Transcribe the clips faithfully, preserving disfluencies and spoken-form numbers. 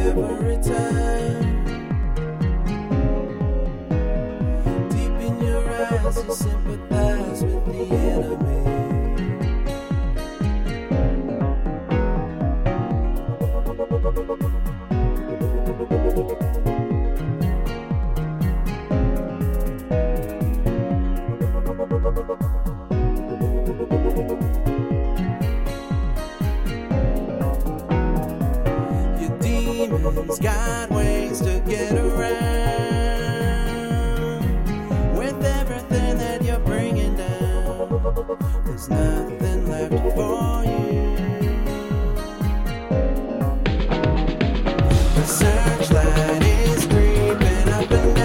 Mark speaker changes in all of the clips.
Speaker 1: every time. Deep in your eyes, you sympathize with the enemy. Your demons got ways to get around. With everything that you're bringing down, there's nothing left for you. The searchlight is creeping up and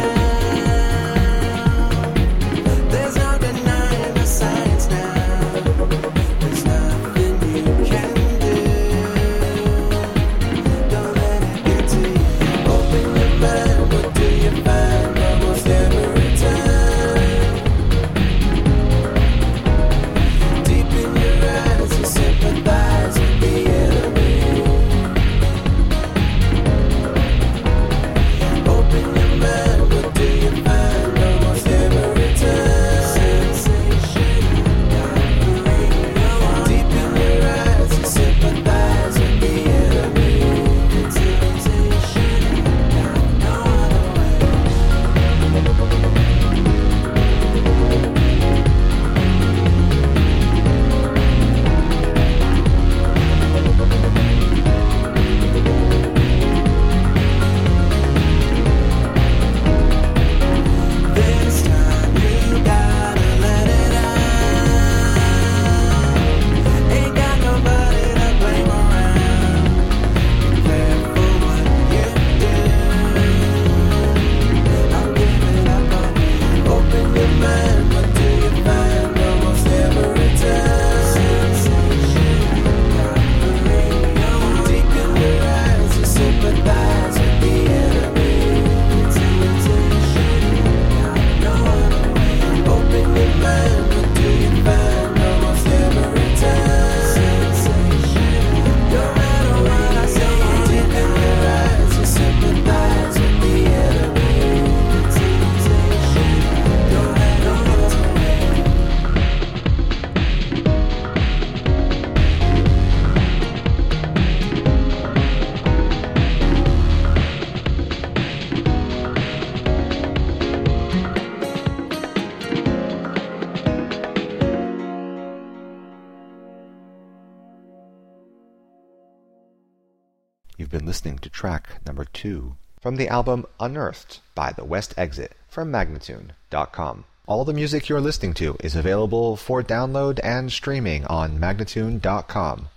Speaker 1: down. There's no denying the science now. There's nothing you can do. Don't let it get to you. Open your mind, what do you find almost every time? Deep in your eyes, you sympathize with the enemy. Open your mind, what do you find almost every time? Sensation, deep in your eyes, you sympathize with the enemy. Temptation, no other way. This time you gotta let it out. Ain't got nobody to blame around. Careful what you do. I'm giving up on you. Open your mind, what do you find almost every time? Sensation, deep in your eyes, you sympathize with the enemy. Temptation, no other way. Open your mind, what do you find almost every time? Sensation, no matter what I say, deep in your eyes, you sympathize with the enemy. Temptation, no matter what way.
Speaker 2: You've been listening to track number two from the album Unearthed by The West Exit from Magnatune dot com. All the music you're listening to is available for download and streaming on Magnatune dot com.